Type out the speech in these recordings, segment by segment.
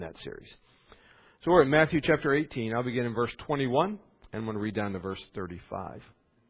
that series. So we're in Matthew chapter 18. I'll begin in verse 21, and I'm going to read down to verse 35.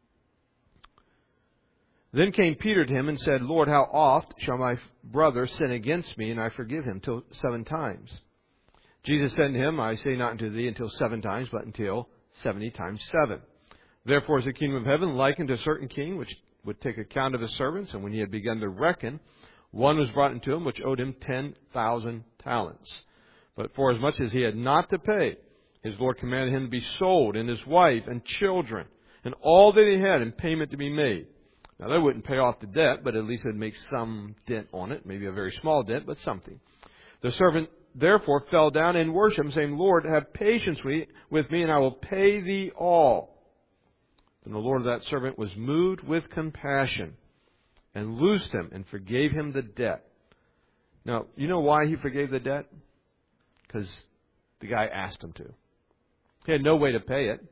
Then came Peter to him and said, Lord, how oft shall my brother sin against me, and I forgive him? Till 7 times. Jesus said to him, I say not unto thee until 7 times, but until 70 times 7. Therefore is the kingdom of heaven likened to a certain king, which would take account of his servants. And when he had begun to reckon, one was brought unto him, which owed him 10,000 talents. But forasmuch as he had not to pay, his Lord commanded him to be sold, and his wife, and children, and all that he had, in payment to be made. Now, that wouldn't pay off the debt, but at least it would make some dent on it. Maybe a very small dent, but something. The servant therefore fell down and worshipped him, saying, Lord, have patience with me, and I will pay thee all. Then the Lord of that servant was moved with compassion, and loosed him, and forgave him the debt. Now, you know why he forgave the debt? Because the guy asked him to. He had no way to pay it.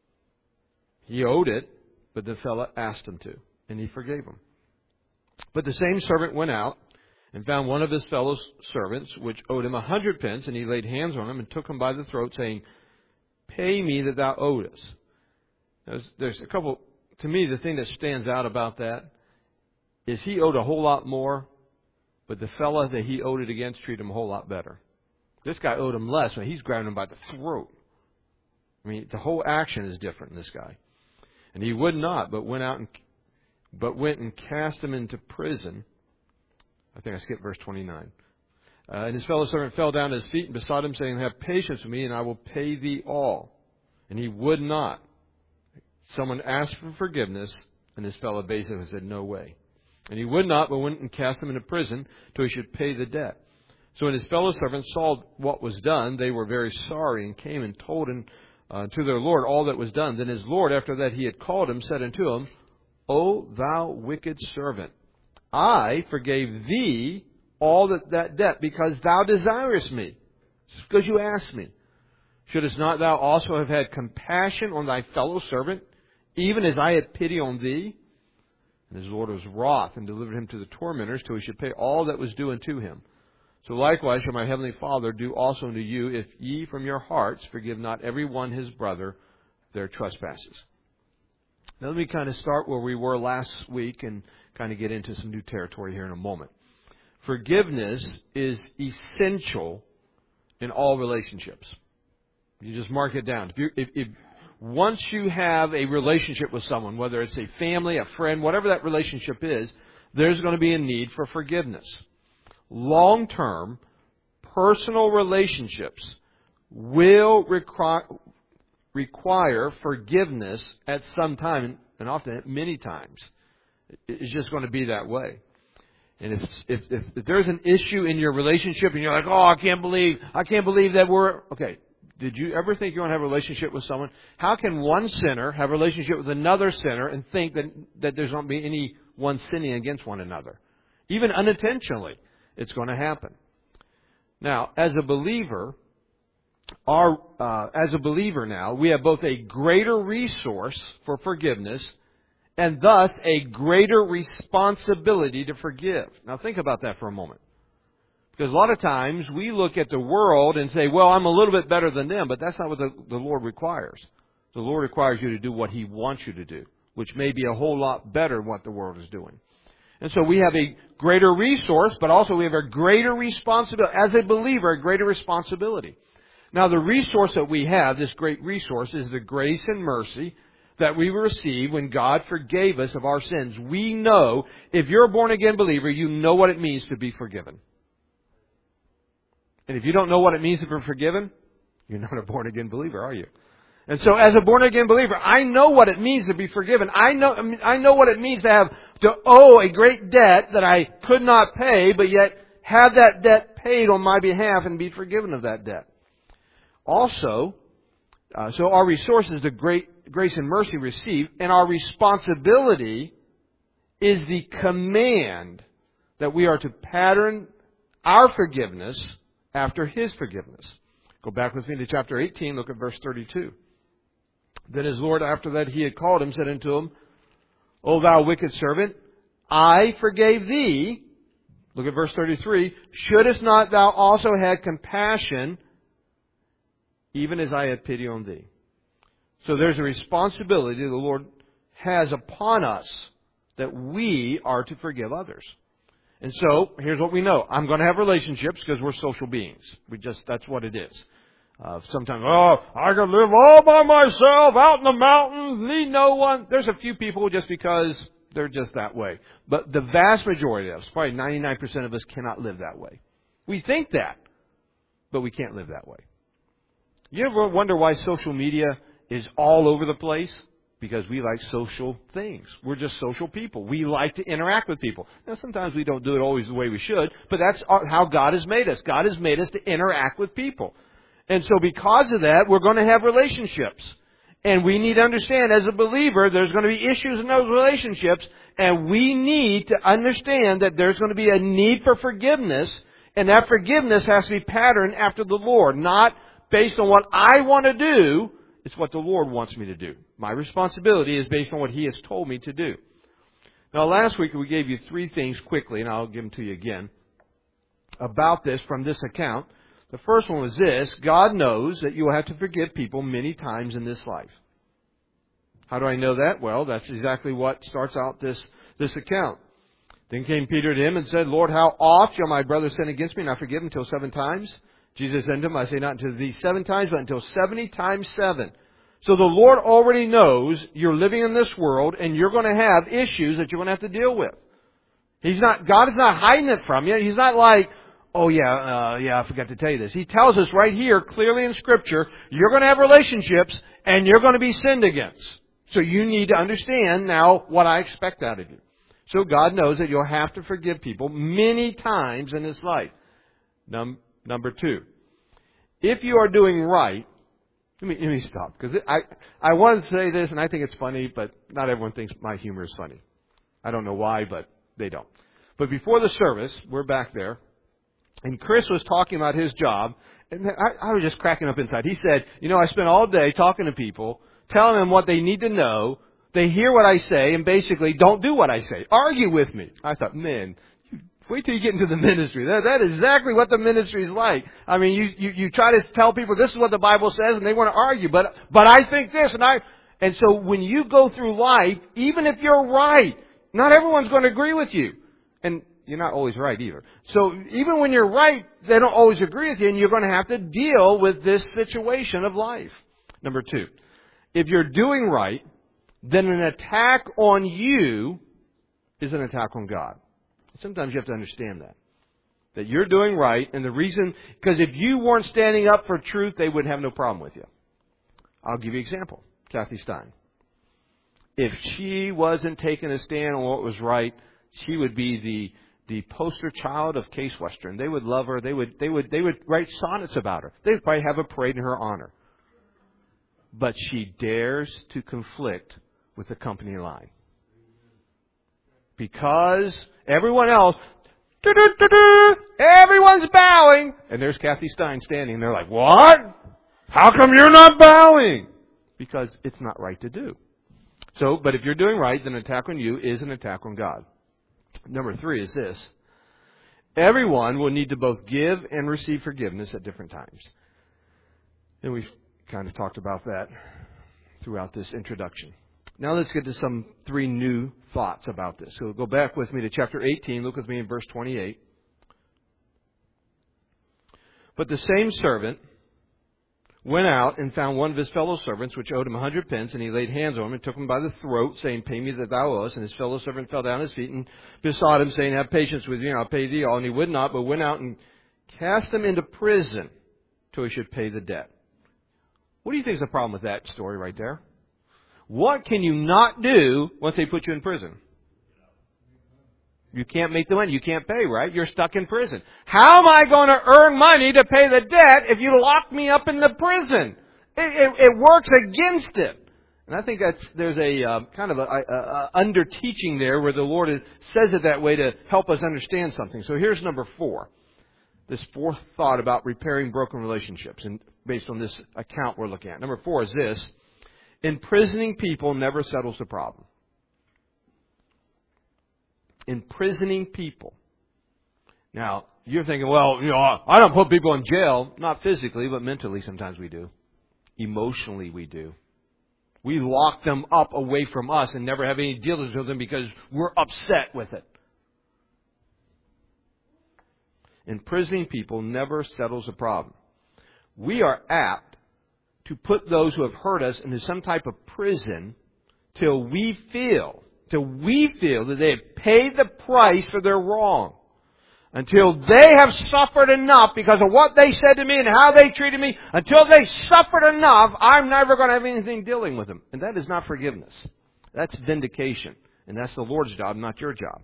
He owed it, but the fellow asked him to, and he forgave him. But the same servant went out and found one of his fellow servants, which owed him 100 pence, and he laid hands on him and took him by the throat, saying, Pay me that thou owest. There's a couple, to me, the thing that stands out about that is he owed a whole lot more, but the fellow that he owed it against treated him a whole lot better. This guy owed him less, but he's grabbing him by the throat. I mean, the whole action is different in this guy. And he would not, but went and cast him into prison. I think I skipped verse 29. And his fellow servant fell down at his feet and besought him, saying, Have patience with me, and I will pay thee all. And he would not. Someone asked for forgiveness, and his fellow basically said, No way. And he would not, but went and cast him into prison till he should pay the debt. So when his fellow servants saw what was done, they were very sorry, and came and told him to their Lord all that was done. Then his Lord, after that he had called him, said unto him, O thou wicked servant, I forgave thee all that debt, because thou desirest me, because you asked me. Shouldest not thou also have had compassion on thy fellow servant, even as I had pity on thee? And his Lord was wroth, and delivered him to the tormentors, till he should pay all that was due unto him. So likewise shall my heavenly Father do also unto you, if ye from your hearts forgive not every one his brother their trespasses. Now let me kind of start where we were last week and kind of get into some new territory here in a moment. Forgiveness is essential in all relationships. You just mark it down. If once you have a relationship with someone, whether it's a family, a friend, whatever that relationship is, there's going to be a need for forgiveness. Long-term, personal relationships will require forgiveness at some time, and often many times. It's just going to be that way. And if there's an issue in your relationship and you're like, oh, I can't believe that we're... Okay, did you ever think you're going to have a relationship with someone? How can one sinner have a relationship with another sinner and think that there's not be any one sinning against one another? Even unintentionally, it's going to happen. Now, as a believer now, we have both a greater resource for forgiveness and thus a greater responsibility to forgive. Now think about that for a moment. Because a lot of times we look at the world and say, well, I'm a little bit better than them, but that's not what the Lord requires. The Lord requires you to do what He wants you to do, which may be a whole lot better than what the world is doing. And so we have a greater resource, but also we have a greater responsibility. As a believer, a greater responsibility. Now the resource that we have, this great resource, is the grace and mercy that we received when God forgave us of our sins. We know, if you're a born-again believer, you know what it means to be forgiven. And if you don't know what it means to be forgiven, you're not a born-again believer, are you? And so as a born-again believer, I know what it means to be forgiven. I know what it means to owe a great debt that I could not pay, but yet have that debt paid on my behalf and be forgiven of that debt. Also, so our resource is the great grace and mercy received, and our responsibility is the command that we are to pattern our forgiveness after His forgiveness. Go back with me to chapter 18, look at verse 32. Then his Lord, after that he had called him, said unto him, O thou wicked servant, I forgave thee Look at verse 33. Shouldest not thou also have compassion, even as I had pity on thee? So there's a responsibility the Lord has upon us that we are to forgive others. And so, here's what we know. I'm going to have relationships because we're social beings. That's what it is. Sometimes, I can live all by myself out in the mountains, need no one. There's a few people just because they're just that way. But the vast majority of us, probably 99% of us, cannot live that way. We think that, but we can't live that way. You ever wonder why social media is all over the place? Because we like social things. We're just social people. We like to interact with people. Now, sometimes we don't do it always the way we should, but that's how God has made us. God has made us to interact with people. And so because of that, we're going to have relationships. And we need to understand, as a believer, there's going to be issues in those relationships, and we need to understand that there's going to be a need for forgiveness, and that forgiveness has to be patterned after the Lord, not based on what I want to do. It's what the Lord wants me to do. My responsibility is based on what He has told me to do. Now, last week we gave you 3 things quickly, and I'll give them to you again, about this from this account. The first one was this: God knows that you will have to forgive people many times in this life. How do I know that? Well, that's exactly what starts out this account. Then came Peter to him and said, Lord, how oft shall my brother sin against me, and I forgive him till 7 times? Jesus said to him, I say not unto thee 7 times, but until 70 times 7. So the Lord already knows you're living in this world, and you're going to have issues that you're going to have to deal with. God is not hiding it from you. He's not like, I forgot to tell you this. He tells us right here, clearly in Scripture, you're going to have relationships, and you're going to be sinned against. So you need to understand now what I expect out of you. So God knows that you'll have to forgive people many times in this life. Number 2, if you are doing right, let me stop, because I want to say this, and I think it's funny, but not everyone thinks my humor is funny. I don't know why, but they don't. But before the service, we're back there, and Chris was talking about his job, and I was just cracking up inside. He said, I spent all day talking to people, telling them what they need to know. They hear what I say, and basically don't do what I say. Argue with me. I thought, man, wait till you get into the ministry. That is exactly what the ministry is like. I mean, you try to tell people this is what the Bible says, and they want to argue. But I think this, and so when you go through life, even if you're right, not everyone's going to agree with you, and you're not always right either. So even when you're right, they don't always agree with you, and you're going to have to deal with this situation of life. Number 2, if you're doing right, then an attack on you is an attack on God. Sometimes you have to understand that you're doing right, and the reason, because if you weren't standing up for truth, they would have no problem with you. I'll give you an example. Kathy Stein. If she wasn't taking a stand on what was right, she would be the poster child of Case Western. They would love her. They would write sonnets about her. They would probably have a parade in her honor. But she dares to conflict with the company line. Because everyone else, everyone's bowing, and there's Kathy Stein standing. They're like, what? How come you're not bowing? Because it's not right to do. So, but if you're doing right, then an attack on you is an attack on God. Number 3 is this: everyone will need to both give and receive forgiveness at different times. And we've kind of talked about that throughout this introduction. Now let's get to some 3 new thoughts about this. So go back with me to chapter 18. Look with me in verse 28. But the same servant went out and found one of his fellow servants, which owed him 100 pence, and he laid hands on him and took him by the throat, saying, Pay me that thou owest. And his fellow servant fell down at his feet and besought him, saying, Have patience with me, and I'll pay thee all. And he would not, but went out and cast him into prison till he should pay the debt. What do you think is the problem with that story right there? What can you not do once they put you in prison? You can't make the money. You can't pay, right? You're stuck in prison. How am I going to earn money to pay the debt if you lock me up in the prison? It works against it. And I think there's a kind of a under teaching there where the Lord says it that way to help us understand something. So here's number 4. This 4th thought about repairing broken relationships, and based on this account we're looking at. Number 4 is this: imprisoning people never settles the problem. Imprisoning people Now, you're thinking, well, I don't put people in jail. Not physically, but mentally sometimes we do. Emotionally we do. We lock them up away from us and never have any dealings with them because we're upset with it. Imprisoning people never settles a problem. We are apt to put those who have hurt us into some type of prison till we feel that they have paid the price for their wrong. Until they have suffered enough because of what they said to me and how they treated me. Until they suffered enough, I'm never going to have anything dealing with them. And that is not forgiveness. That's vindication. And that's the Lord's job, not your job.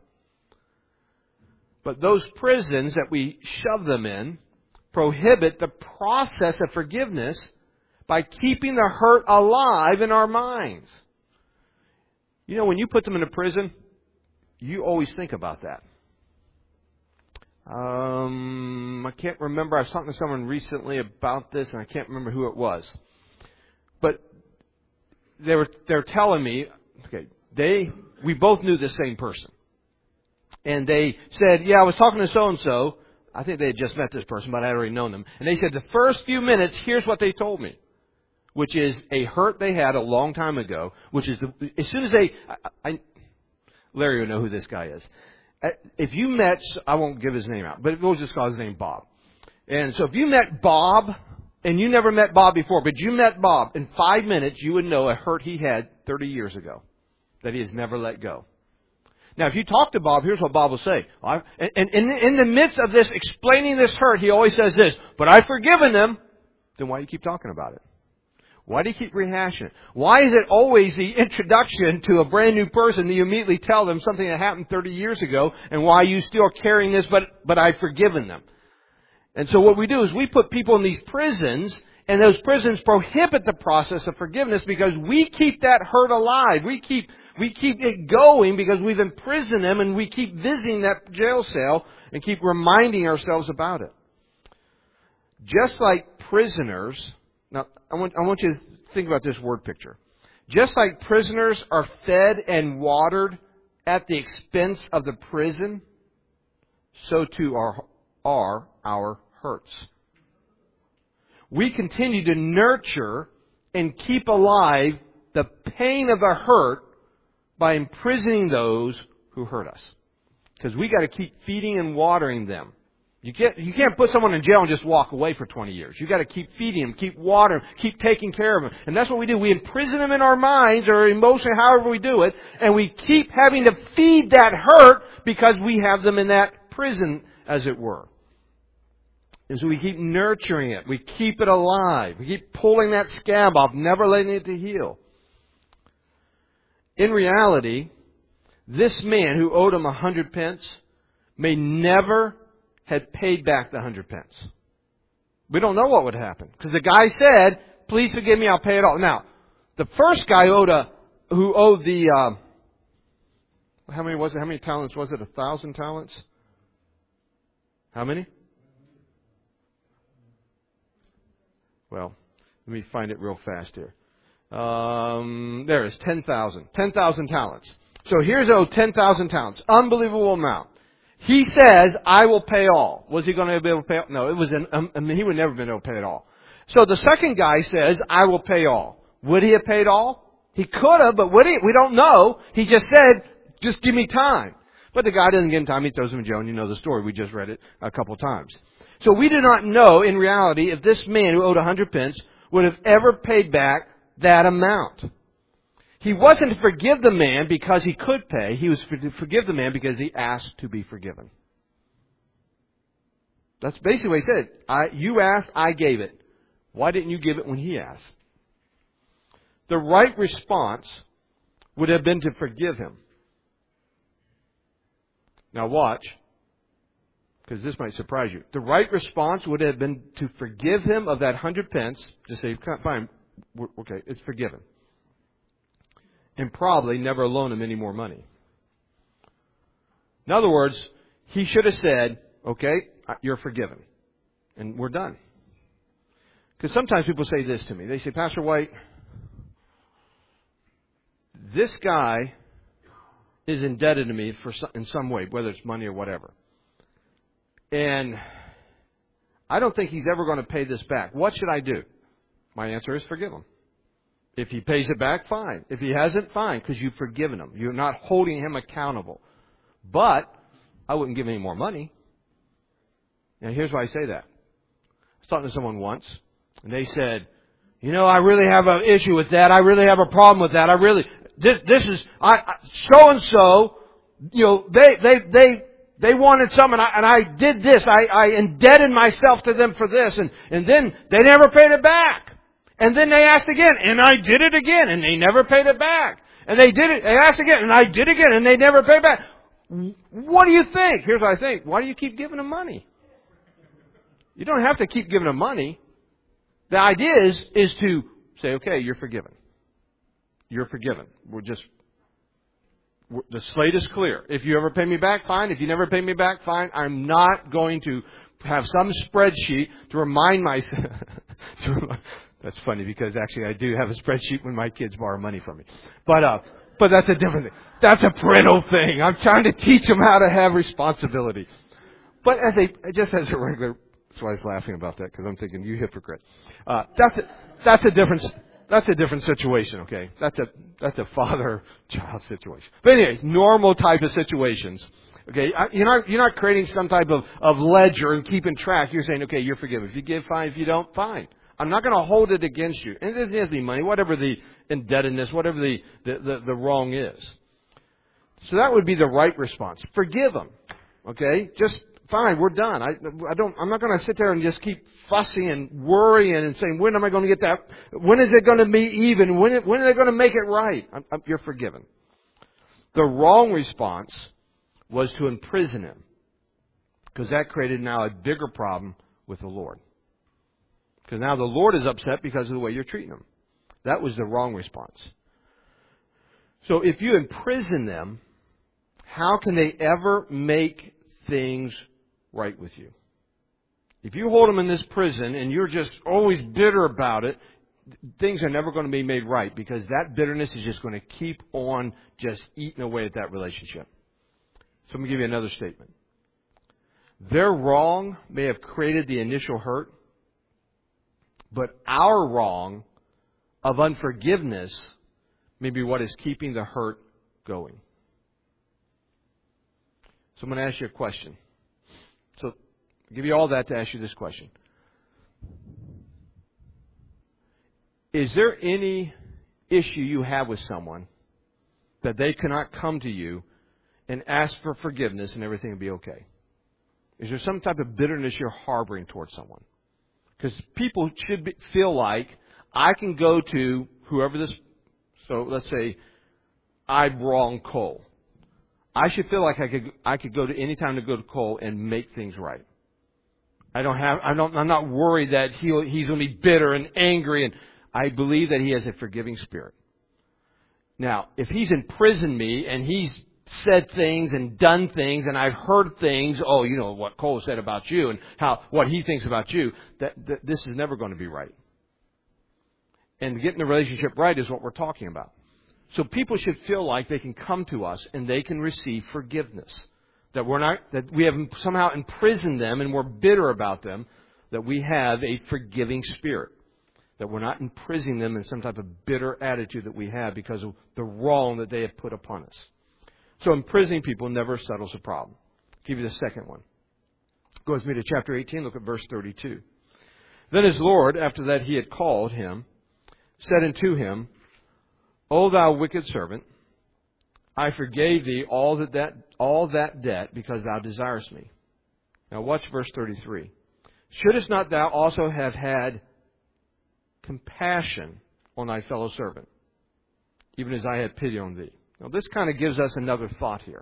But those prisons that we shove them in prohibit the process of forgiveness by keeping the hurt alive in our minds. When you put them in a prison, you always think about that. I can't remember. I was talking to someone recently about this, and I can't remember who it was. But they were telling me, we both knew the same person. And they said, I was talking to so-and-so. I think they had just met this person, but I had already known them. And they said the first few minutes, here's what they told me, which is a hurt they had a long time ago, which is as soon as Larry will know who this guy is. If you met, I won't give his name out, but we'll just call his name Bob. And so if you met Bob, and you never met Bob before, but you met Bob, in 5 minutes you would know a hurt he had 30 years ago that he has never let go. Now, if you talk to Bob, here's what Bob will say. And in the midst of this, explaining this hurt, he always says this, but I've forgiven them. Then why do you keep talking about it? Why do you keep rehashing it? Why is it always the introduction to a brand new person that you immediately tell them something that happened 30 years ago and why you still are carrying this, but I've forgiven them? And so what we do is we put people in these prisons, and those prisons prohibit the process of forgiveness because we keep that hurt alive. We keep it going because we've imprisoned them, and we keep visiting that jail cell and keep reminding ourselves about it. Just like prisoners... Now, I want you to think about this word picture. Just like prisoners are fed and watered at the expense of the prison, so too are our hurts. We continue to nurture and keep alive the pain of the hurt by imprisoning those who hurt us. Because we got to keep feeding and watering them. You can't put someone in jail and just walk away for 20 years. You got to keep feeding them, keep watering them, keep taking care of them. And that's what we do. We imprison them in our minds or emotionally, however we do it, and we keep having to feed that hurt because we have them in that prison, as it were. And so we keep nurturing it. We keep it alive. We keep pulling that scab off, never letting it to heal. In reality, this man who owed him 100 pence may never had paid back the 100 pence. We don't know what would happen. Because the guy said, please forgive me, I'll pay it all. Now, the first guy who owed the, how many was it? How many talents was it? 1,000 talents? How many? Well, let me find it real fast here. There it is, 10,000. 10,000 talents. So here's owed 10,000 talents. Unbelievable amount. He says, I will pay all. Was he going to be able to pay all? No, he would never have been able to pay it all. So the second guy says, I will pay all. Would he have paid all? He could have, but would he? We don't know. He just said, just give me time. But the guy doesn't give him time. He throws him in jail, and you know the story. We just read it a couple of times. So we do not know, in reality, if this man who owed 100 pence would have ever paid back that amount. He wasn't to forgive the man because he could pay. He was to forgive the man because he asked to be forgiven. That's basically what he said. You asked, I gave it. Why didn't you give it when he asked? The right response would have been to forgive him. Now watch, because this might surprise you. The right response would have been to forgive him of that 100 pence. Just say, fine, okay, it's forgiven. And probably never loan him any more money. In other words, he should have said, okay, you're forgiven. And we're done. Because sometimes people say this to me. They say, Pastor White, this guy is indebted to me in some way, whether it's money or whatever. and I don't think he's ever going to pay this back. What should I do? My answer is forgive him. If he pays it back, fine. If he hasn't, fine, because you've forgiven him. You're not holding him accountable. But I wouldn't give him any more money. Now, here's why I say that. I was talking to someone once, and they said, I really have an issue with that. I really have a problem with that. This is, so-and-so, they wanted something, and I did this. I indebted myself to them for this, and then they never paid it back. And then they asked again, and I did it again, and they never paid it back. And they asked again, and I did again, and they never paid back. What do you think? Here's what I think. Why do you keep giving them money? You don't have to keep giving them money. The idea is to say, okay, you're forgiven. You're forgiven. The slate is clear. If you ever pay me back, fine. If you never pay me back, fine. I'm not going to have some spreadsheet to remind myself. That's funny because actually I do have a spreadsheet when my kids borrow money from me. But that's a different thing. That's a parental thing. I'm trying to teach them how to have responsibility. But just as a regular, that's why I was laughing about that because I'm thinking, you hypocrite. That's a different situation, okay? That's a father-child situation. But anyways, normal type of situations. Okay, you're not creating some type of ledger and keeping track. You're saying, okay, you're forgiven. If you give, fine. If you don't, fine. I'm not going to hold it against you. And it doesn't have to be money, whatever the indebtedness, whatever the wrong is. So that would be the right response. Forgive them. Okay, just fine. We're done. I'm not going to sit there and just keep fussing and worrying and saying, when am I going to get that? When is it going to be even? When are they going to make it right? You're forgiven. The wrong response was to imprison him, because that created now a bigger problem with the Lord. Because now the Lord is upset because of the way you're treating him. That was the wrong response. So if you imprison them, how can they ever make things right with you? If you hold them in this prison and you're just always bitter about it, things are never going to be made right, because that bitterness is just going to keep on just eating away at that relationship. So I'm going to give you another statement. Their wrong may have created the initial hurt, but our wrong of unforgiveness may be what is keeping the hurt going. So I'm going to ask you a question. So I'll give you all that to ask you this question. Is there any issue you have with someone that they cannot come to you and ask for forgiveness and everything will be okay? Is there some type of bitterness you're harboring towards someone? Because people should feel like I can go to whoever this. So let's say I wronged Cole. I should feel like I could go to any time to go to Cole and make things right. I'm not worried that he's going to be bitter and angry, and I believe that he has a forgiving spirit. Now, if he's imprisoned me and he's said things and done things, and I've heard things, what Cole said about you and what he thinks about you, that this is never going to be right. And getting the relationship right is what we're talking about. So people should feel like they can come to us and they can receive forgiveness. That we have somehow imprisoned them and we're bitter about them, that we have a forgiving spirit. That we're not imprisoning them in some type of bitter attitude that we have because of the wrong that they have put upon us. So imprisoning people never settles a problem. I'll give you the second one. Go with me to chapter 18, look at verse 32. Then his Lord, after that he had called him, said unto him, O thou wicked servant, I forgave thee all that debt because thou desirest me. Now watch verse 33. Shouldest not thou also have had compassion on thy fellow servant, even as I had pity on thee? Now this kind of gives us another thought here.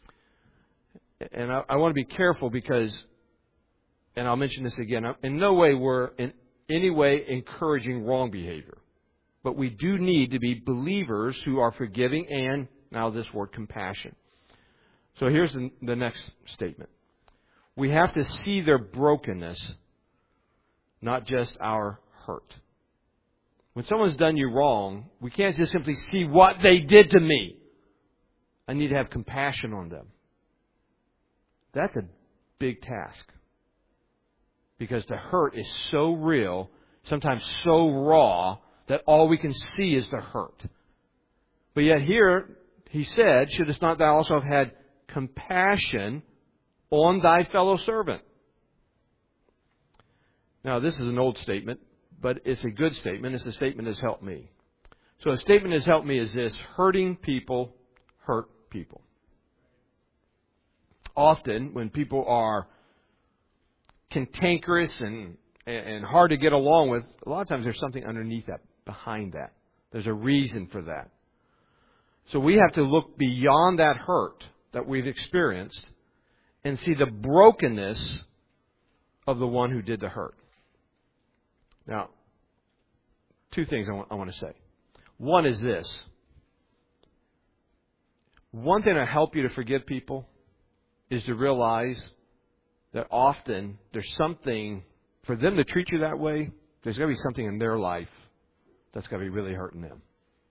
And I want to be careful because, and I'll mention this again, in no way we're in any way encouraging wrong behavior. But we do need to be believers who are forgiving and, now this word, compassion. So here's the next statement. We have to see their brokenness, not just our hurt. When someone's done you wrong, we can't just simply see what they did to me. I need to have compassion on them. That's a big task. Because the hurt is so real, sometimes so raw, that all we can see is the hurt. But yet here, he said, shouldest not thou also have had compassion on thy fellow servant? Now, this is an old statement, but it's a good statement. It's a statement that's helped me. So a statement that's helped me is this: hurting people hurt people. Often, when people are cantankerous and hard to get along with, a lot of times there's something underneath that, behind that. There's a reason for that. So we have to look beyond that hurt that we've experienced and see the brokenness of the one who did the hurt. Now, two things I want to say. One is this. One thing to help you to forgive people is to realize that often there's something, for them to treat you that way, there's got to be something in their life that's got to be really hurting them.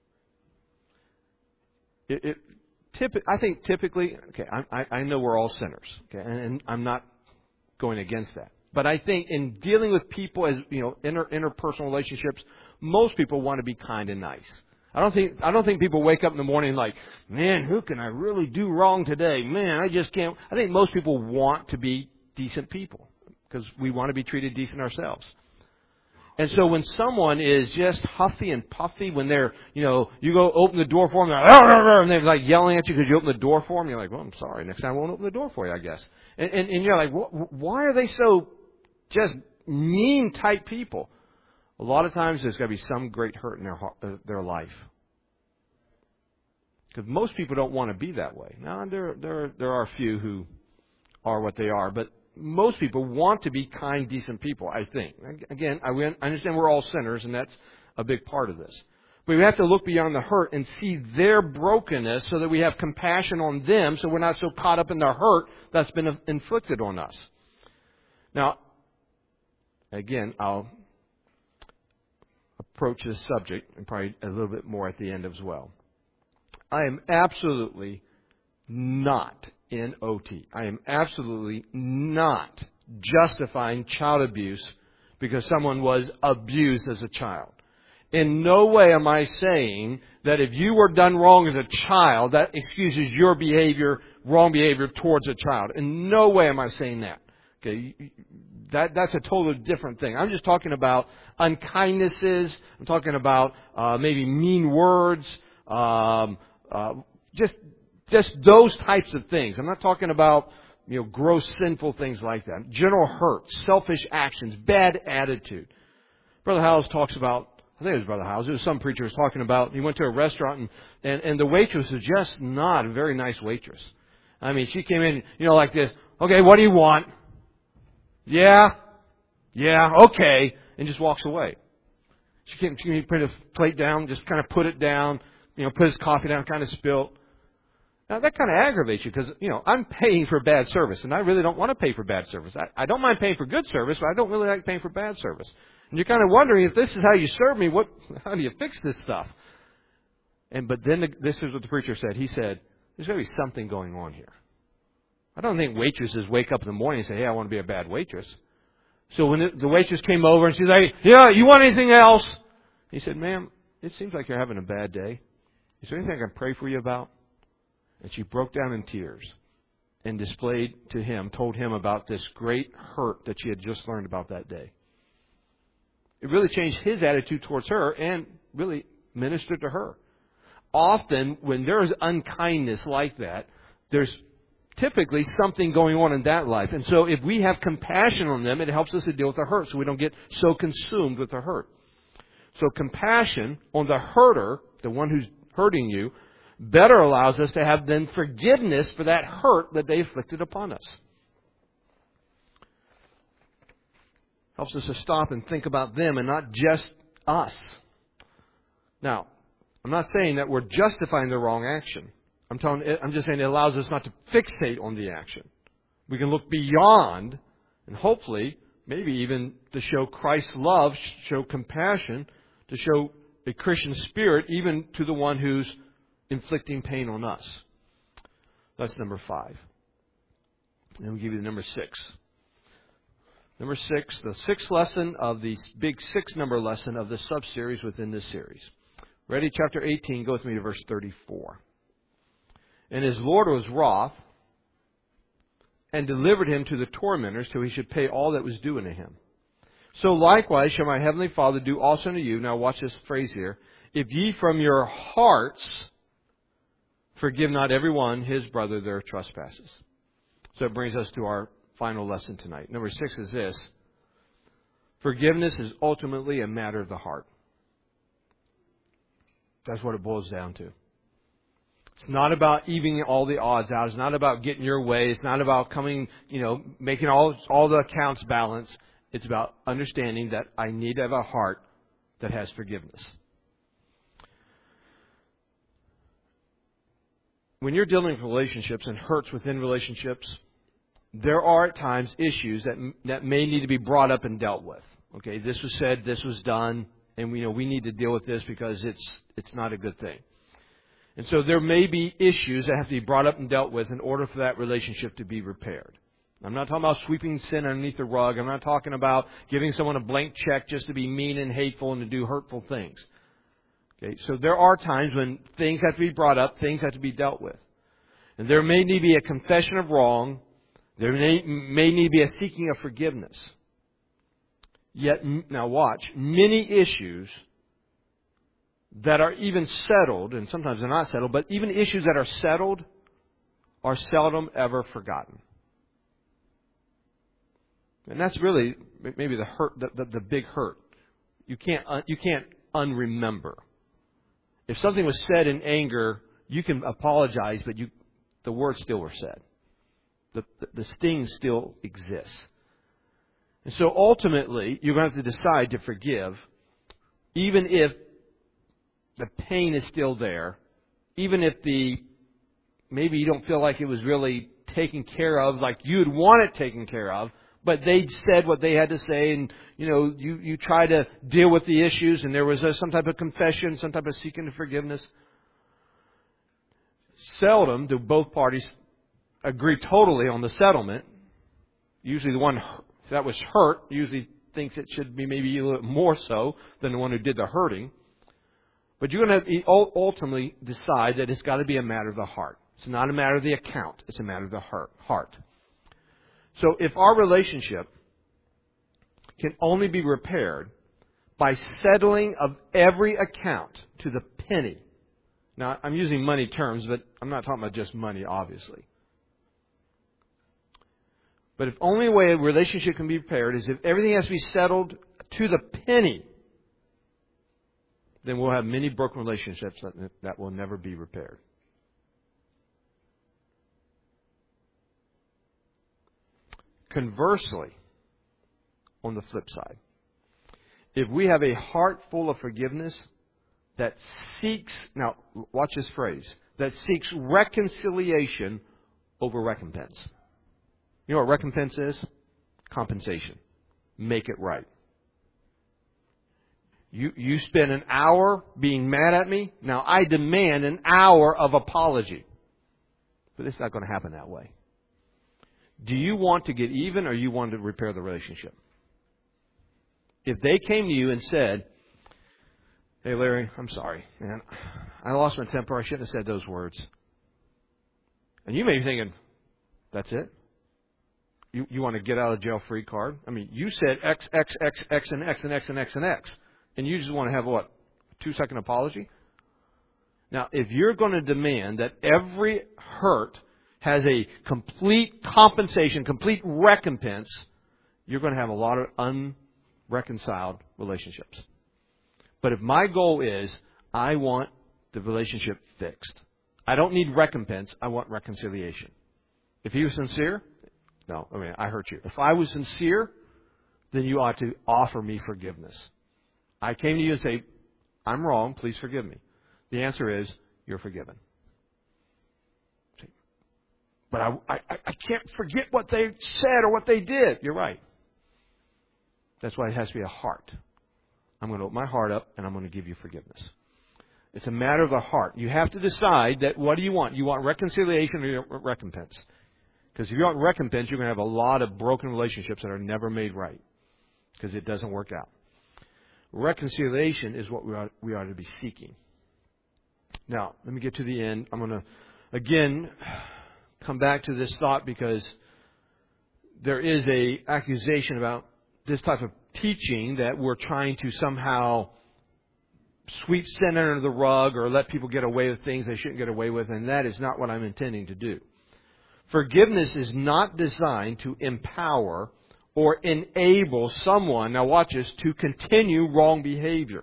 I think typically, okay, I know we're all sinners, okay, and I'm not going against that. But I think in dealing with people as, interpersonal relationships, most people want to be kind and nice. I don't think people wake up in the morning like, man, who can I really do wrong today? Man, I just can't. I think most people want to be decent people because we want to be treated decent ourselves. And so when someone is just huffy and puffy, when they're, you go open the door for them, and they're like yelling at you because you open the door for them, you're like, well, I'm sorry, next time I won't open the door for you, I guess. And you're like, why are they so just mean type people? A lot of times there's got to be some great hurt in their life. Because most people don't want to be that way. Now, there are a few who are what they are, but most people want to be kind, decent people, I think. Again, I understand we're all sinners, and that's a big part of this. But we have to look beyond the hurt and see their brokenness so that we have compassion on them so we're not so caught up in the hurt that's been inflicted on us. Now, again, I'll approach this subject and probably a little bit more at the end as well. I am absolutely not N-O-T. I am absolutely not justifying child abuse because someone was abused as a child. In no way am I saying that if you were done wrong as a child, that excuses your behavior, wrong behavior towards a child. In no way am I saying that. Okay, that's a totally different thing. I'm just talking about unkindnesses. I'm talking about maybe mean words, just those types of things. I'm not talking about gross sinful things like that. General hurt, selfish actions, bad attitude. Brother Howes talks about. I think it was Brother Howes. It was some preacher was talking about. He went to a restaurant and the waitress was just not a very nice waitress. I mean, she came in, like this. Okay, what do you want? Yeah, okay, and just walks away. She put his plate down, just kind of put it down, put his coffee down, kind of spilt. Now, that kind of aggravates you because, I'm paying for bad service, and I really don't want to pay for bad service. I don't mind paying for good service, but I don't really like paying for bad service. And you're kind of wondering, if this is how you serve me, how do you fix this stuff? But then this is what the preacher said. He said, there's got to be something going on here. I don't think waitresses wake up in the morning and say, hey, I want to be a bad waitress. So when the waitress came over and she's like, yeah, you want anything else? He said, ma'am, it seems like you're having a bad day. Is there anything I can pray for you about? And she broke down in tears and told him about this great hurt that she had just learned about that day. It really changed his attitude towards her and really ministered to her. Often, when there is unkindness like that, there's typically something going on in that life. And so if we have compassion on them, it helps us to deal with the hurt so we don't get so consumed with the hurt. So compassion on the hurter, the one who's hurting you, better allows us to have then forgiveness for that hurt that they inflicted upon us. Helps us to stop and think about them and not just us. Now, I'm not saying that we're justifying the wrong action. I'm just saying it allows us not to fixate on the action. We can look beyond and hopefully, maybe even to show Christ's love, show compassion, to show a Christian spirit even to the one who's inflicting pain on us. That's number 5. And we give you the number 6. Number 6, the 6th lesson of the big 6-number lesson of the sub-series within this series. Ready? Chapter 18, go with me to verse 34. And his Lord was wroth, and delivered him to the tormentors till he should pay all that was due unto him. So likewise shall my heavenly Father do also unto you. Now watch this phrase here. If ye from your hearts forgive not every one his brother their trespasses. So it brings us to our final lesson tonight. Number 6 is this. Forgiveness is ultimately a matter of the heart. That's what it boils down to. It's not about evening all the odds out. It's not about getting your way. It's not about coming, making all the accounts balance. It's about understanding that I need to have a heart that has forgiveness. When you're dealing with relationships and hurts within relationships, there are at times issues that may need to be brought up and dealt with. Okay, this was said, this was done, and we need to deal with this because it's not a good thing. And so there may be issues that have to be brought up and dealt with in order for that relationship to be repaired. I'm not talking about sweeping sin underneath the rug. I'm not talking about giving someone a blank check just to be mean and hateful and to do hurtful things. Okay, so there are times when things have to be brought up, things have to be dealt with. And there may need to be a confession of wrong. There may need to be a seeking of forgiveness. Yet, now watch, many issues that are even settled, and sometimes they're not settled, but even issues that are settled are seldom ever forgotten. And that's really maybe the hurt, the big hurt. You can't unremember. If something was said in anger, you can apologize, but the words still were said. The sting still exists. And so ultimately, you're going to have to decide to forgive, even if the pain is still there, even if maybe you don't feel like it was really taken care of like you'd want it taken care of, but they said what they had to say, and you try to deal with the issues, and there was some type of confession, some type of seeking of forgiveness. Seldom do both parties agree totally on the settlement. Usually the one that was hurt usually thinks it should be maybe a little more so than the one who did the hurting. But you're going to ultimately decide that it's got to be a matter of the heart. It's not a matter of the account. It's a matter of the heart. So if our relationship can only be repaired by settling of every account to the penny. Now, I'm using money terms, but I'm not talking about just money, obviously. But if only way a relationship can be repaired is if everything has to be settled to the penny, then we'll have many broken relationships that will never be repaired. Conversely, on the flip side, if we have a heart full of forgiveness that seeks, now watch this phrase, that seeks reconciliation over recompense. You know what recompense is? Compensation. Make it right. You spend an hour being mad at me. Now I demand an hour of apology. But it's not going to happen that way. Do you want to get even, or you want to repair the relationship? If they came to you and said, "Hey Larry, I'm sorry, man. I lost my temper. I shouldn't have said those words." And you may be thinking, "That's it? You want to get out of jail free card? I mean, you said X, X, X, X, and X, and X, and X, and X. And you just want to have what? A 2-second apology?" Now, if you're going to demand that every hurt has a complete compensation, complete recompense, you're going to have a lot of unreconciled relationships. But if my goal is, I want the relationship fixed. I don't need recompense. I want reconciliation. If he was sincere, no, I hurt you. If I was sincere, then you ought to offer me forgiveness. I came to you and say, "I'm wrong, please forgive me." The answer is, you're forgiven. But I can't forget what they said or what they did. You're right. That's why it has to be a heart. I'm going to open my heart up and I'm going to give you forgiveness. It's a matter of the heart. You have to decide that what do you want? You want reconciliation or recompense? Because if you want recompense, you're going to have a lot of broken relationships that are never made right. Because it doesn't work out. Reconciliation is what we ought to be seeking. Now, let me get to the end. I'm going to, again, come back to this thought because there is an accusation about this type of teaching that we're trying to somehow sweep sin under the rug or let people get away with things they shouldn't get away with, and that is not what I'm intending to do. Forgiveness is not designed to empower or enable someone, now watch this, to continue wrong behavior.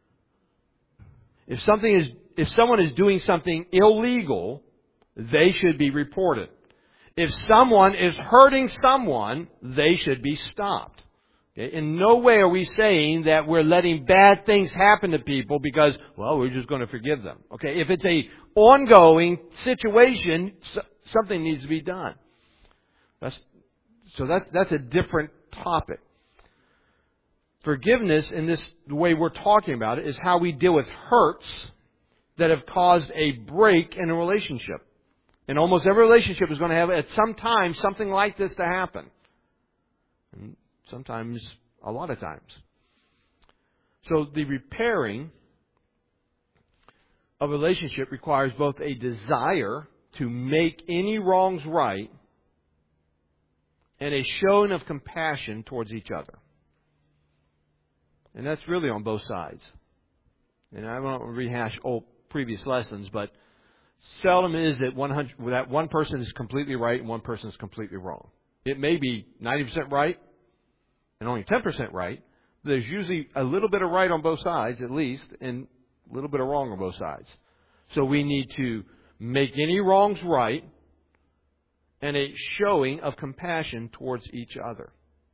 If someone is doing something illegal, they should be reported. If someone is hurting someone, they should be stopped. Okay? In no way are we saying that we're letting bad things happen to people because, well, we're just going to forgive them. Okay? If it's a ongoing situation, something needs to be done. That's a different topic. Forgiveness, in the way we're talking about it, is how we deal with hurts that have caused a break in a relationship. And almost every relationship is going to have, at some time, something like this to happen. And sometimes, a lot of times. So the repairing of a relationship requires both a desire to make any wrongs right and a showing of compassion towards each other. And that's really on both sides. And I won't rehash previous lessons, but seldom is it that one person is completely right and one person is completely wrong. It may be 90% right and only 10% right. There's usually a little bit of right on both sides, at least, and a little bit of wrong on both sides. So we need to make any wrongs right and a showing of compassion towards each other.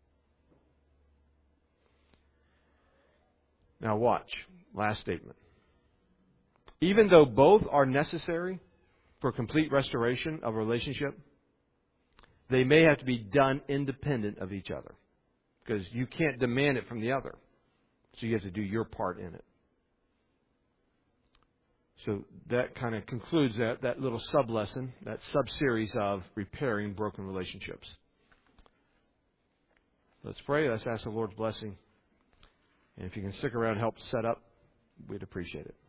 Now watch. Last statement. Even though both are necessary for complete restoration of a relationship, they may have to be done independent of each other. Because you can't demand it from the other. So you have to do your part in it. So that kind of concludes that little sub-lesson, that sub-series of repairing broken relationships. Let's pray. Let's ask the Lord's blessing. And if you can stick around and help set up, we'd appreciate it.